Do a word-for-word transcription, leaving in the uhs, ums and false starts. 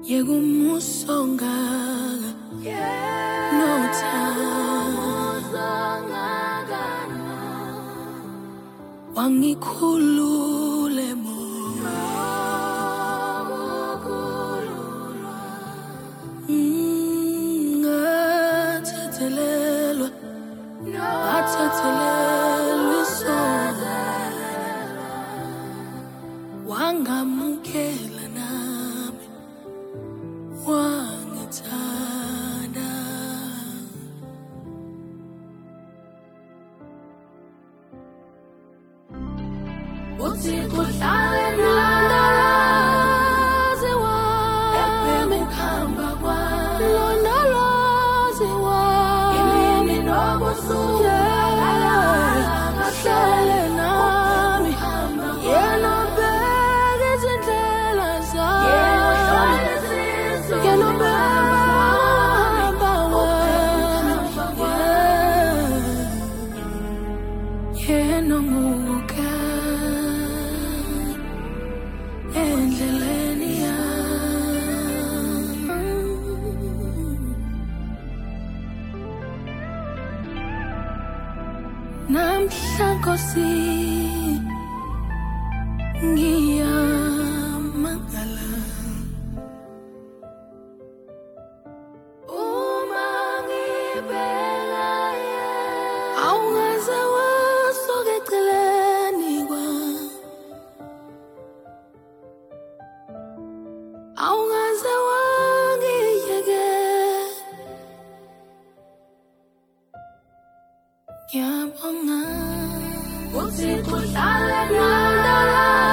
Yegumusonga no time wangikhulule mo ngathathelelwa ngathathelelwa isona wangamukela nami wangithanda uthi kuhlale nalondoloze wami ukuhamba kwami londoloze wami imini nobusuku ahlale nami yena obheka izindlela zami yena obheka wami yena onguka endleleni yami namhla Nkosi ngiyamangala uma ngibheka awungaze wasuka eceleni kwami awungaze wangiyekela ngiyabonga uthi kuhlale nami